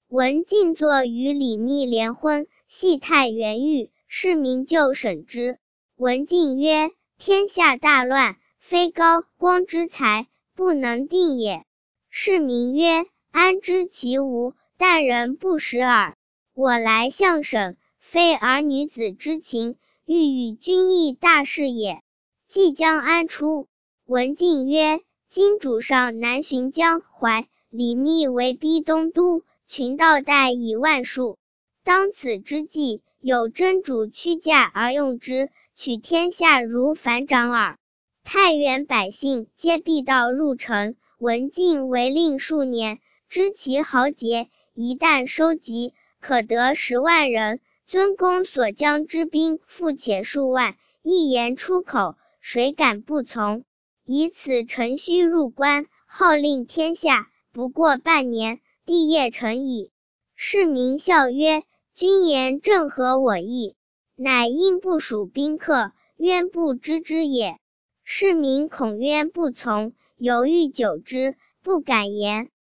文静坐与李密联婚，系太原狱，市民就审之。文静曰：天下大乱，非高光之才，不能定也。市民曰：安知其无，但人不识耳。我来相审，非儿女子之情，欲与君议大事也。即将安出？文静曰：今主上南巡江淮，李密为逼东都，群盗带以万数。当此之际，有真主屈驾而用之，取天下如反掌耳。太原百姓皆避道入城，文静为令数年，知其豪杰，一旦收集，可得10万人。尊公所将之兵复且数万，一言出口，谁敢不从？以此乘虚入关，号令天下，不过半年，帝业成矣。市民笑曰：君言正合我意，乃因部属宾客，渊不知之也。市民恐渊不从，犹豫久之，不敢言。